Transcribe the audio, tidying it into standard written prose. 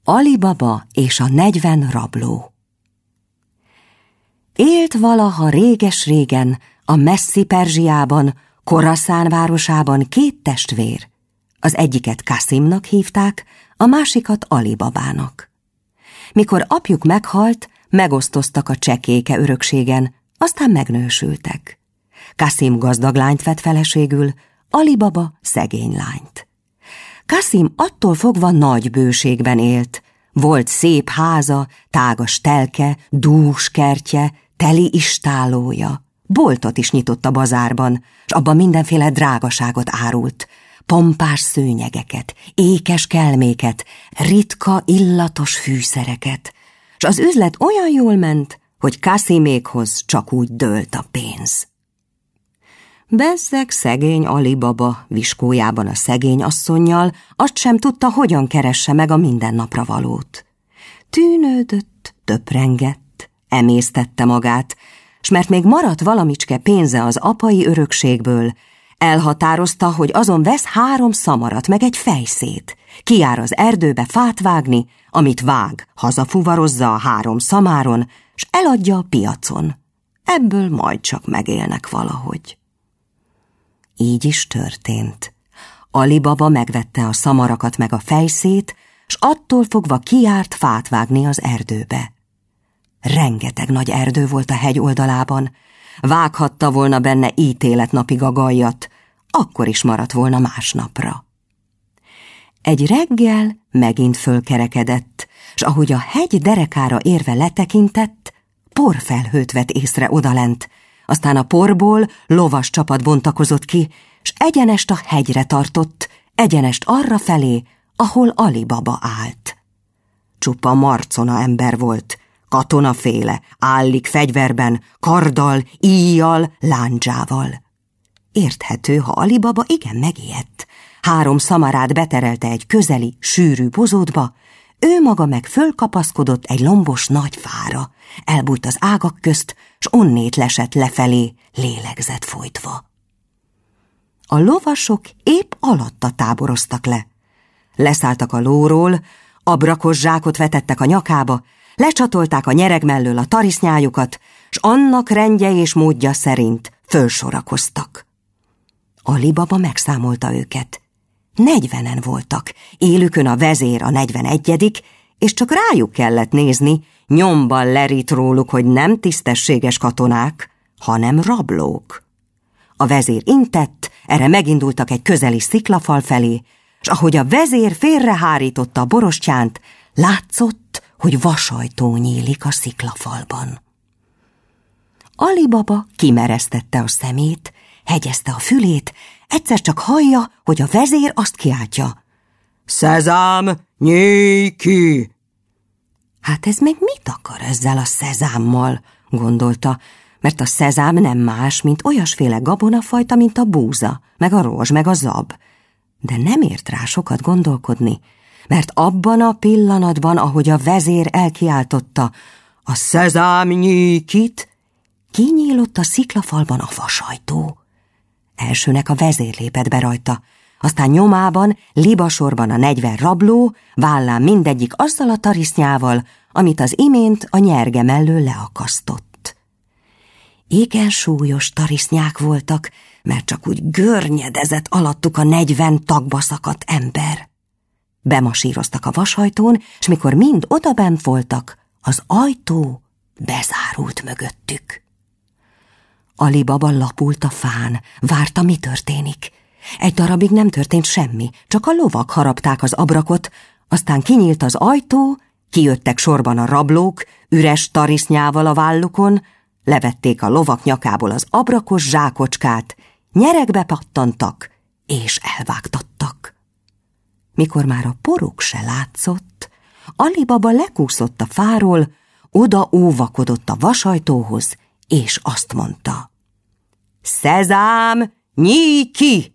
Ali Baba és a 40 rabló. Élt valaha réges-régen a messzi Perzsiában, Koraszán városában 2 testvér. Az egyiket Kasimnak hívták, a másikat Ali Babának. Mikor apjuk meghalt, megosztoztak a csekéke örökségen, aztán megnősültek. Kasim gazdag lányt vett feleségül, Ali Baba szegény lányt. Kasim attól fogva nagy bőségben élt. Volt szép háza, tágas telke, dús kertje, teli istállója. Boltot is nyitott a bazárban, s abban mindenféle drágaságot árult. Pompás szőnyegeket, ékes kelméket, ritka, illatos fűszereket. S az üzlet olyan jól ment, hogy Kasimékhoz csak úgy dőlt a pénz. Bezzeg szegény Ali Baba viskójában a szegény asszonnyal azt sem tudta, hogyan keresse meg a mindennapra valót. Tűnődött, töprengett, emésztette magát, s mert még maradt valamicske pénze az apai örökségből, elhatározta, hogy azon vesz 3 szamarat meg egy fejszét, kijár az erdőbe fát vágni, amit vág, hazafuvarozza a 3 szamáron, s eladja a piacon. Ebből majd csak megélnek valahogy. Így is történt. Ali Baba megvette a szamarakat meg a fejszét, s attól fogva kijárt fát vágni az erdőbe. Rengeteg nagy erdő volt a hegy oldalában, vághatta volna benne ítéletnapig a gajjat, akkor is maradt volna másnapra. Egy reggel megint fölkerekedett, s ahogy a hegy derekára érve letekintett, porfelhőt vett észre odalent, aztán a porból lovas csapat bontakozott ki, s egyenest a hegyre tartott, egyenest arra felé, ahol Ali Baba állt. Csupa marcona ember volt, katonaféle, állik fegyverben, karddal, íjjal, lándzsával. Érthető, ha Ali Baba igen megijedt. 3 szamarát beterelte egy közeli, sűrű bozótba, ő maga meg fölkapaszkodott egy lombos nagy fára, elbújt az ágak közt, s onnét lesett lefelé, lélegzett folytva. A lovasok épp alatta táboroztak le. Leszálltak a lóról, abrakos zsákot vetettek a nyakába, lecsatolták a nyereg mellől a tarisznyájukat, s annak rendje és módja szerint fölsorakoztak. Ali Baba megszámolta őket. 40-en voltak, élükön a vezér a 41., és csak rájuk kellett nézni, nyomban lerít róluk, hogy nem tisztességes katonák, hanem rablók. A vezér intett, erre megindultak egy közeli sziklafal felé, s ahogy a vezér félrehárította a borostyánt, látszott, hogy vasajtó nyílik a sziklafalban. Ali Baba kimeresztette a szemét, hegyezte a fülét, egyszer csak hallja, hogy a vezér azt kiáltja: "Szezám, nyílj ki!" Hát ez meg mit akar ezzel a szezámmal, gondolta, mert a szezám nem más, mint olyasféle gabonafajta, mint a búza, meg a rozs, meg a zab. De nem ért rá sokat gondolkodni, mert abban a pillanatban, ahogy a vezér elkiáltotta a "Szezám, nyílj kit!", kinyílott a sziklafalban a vasajtó. Elsőnek a vezér lépett be rajta, aztán nyomában, libasorban a 40 rabló, vállán mindegyik azzal a tarisznyával, amit az imént a nyerge mellől leakasztott. Igen súlyos tarisznyák voltak, mert csak úgy görnyedezett alattuk a 40 tagba szakadt ember. Bemasíroztak a vasajtón, s mikor mind odabent voltak, az ajtó bezárult mögöttük. Ali Baba lapult a fán, várta, mi történik. Egy darabig nem történt semmi, csak a lovak harapták az abrakot, aztán kinyílt az ajtó, kijöttek sorban a rablók, üres tarisznyával a vállukon, levették a lovak nyakából az abrakos zsákocskát, nyeregbe pattantak, és elvágtattak. Mikor már a poruk se látszott, Ali Baba lekúszott a fáról, oda óvakodott a vasajtóhoz, és azt mondta: "Szezám, nyílj ki!"